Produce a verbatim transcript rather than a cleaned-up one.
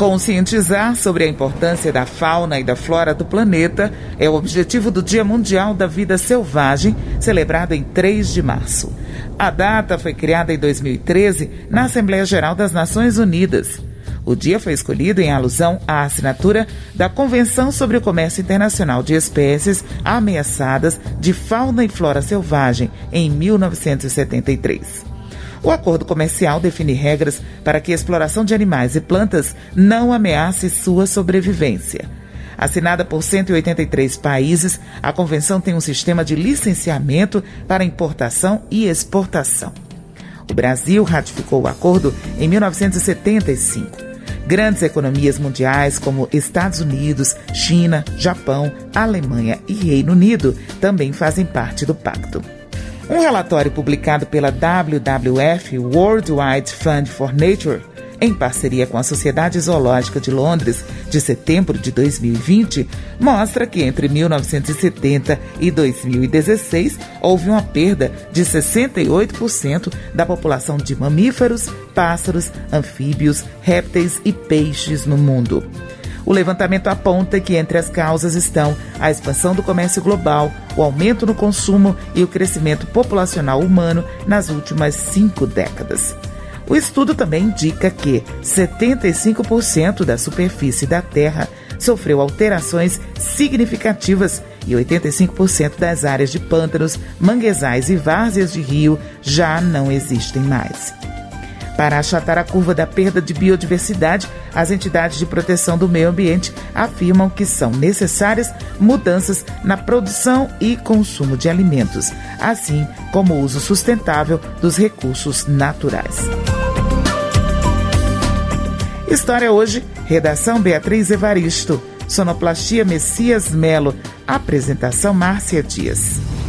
Conscientizar sobre a importância da fauna e da flora do planeta é o objetivo do Dia Mundial da Vida Selvagem, celebrado em três de março. A data foi criada em dois mil e treze na Assembleia Geral das Nações Unidas. O dia foi escolhido em alusão à assinatura da Convenção sobre o Comércio Internacional de Espécies Ameaçadas de Fauna e Flora Selvagem, em mil novecentos e setenta e três. O acordo comercial define regras para que a exploração de animais e plantas não ameace sua sobrevivência. Assinada por cento e oitenta e três países, a convenção tem um sistema de licenciamento para importação e exportação. O Brasil ratificou o acordo em mil novecentos e setenta e cinco. Grandes economias mundiais como Estados Unidos, China, Japão, Alemanha e Reino Unido também fazem parte do pacto. Um relatório publicado pela W W F, World Wide Fund for Nature, em parceria com a Sociedade Zoológica de Londres, de setembro de dois mil e vinte, mostra que entre mil novecentos e setenta e dois mil e dezesseis houve uma perda de sessenta e oito por cento da população de mamíferos, pássaros, anfíbios, répteis e peixes no mundo. O levantamento aponta que entre as causas estão a expansão do comércio global, o aumento no consumo e o crescimento populacional humano nas últimas cinco décadas. O estudo também indica que setenta e cinco por cento da superfície da Terra sofreu alterações significativas e oitenta e cinco por cento das áreas de pântanos, manguezais e várzeas de rio já não existem mais. Para achatar a curva da perda de biodiversidade, as entidades de proteção do meio ambiente afirmam que são necessárias mudanças na produção e consumo de alimentos, assim como o uso sustentável dos recursos naturais. História hoje, redação Beatriz Evaristo, sonoplastia Messias Melo, apresentação Márcia Dias.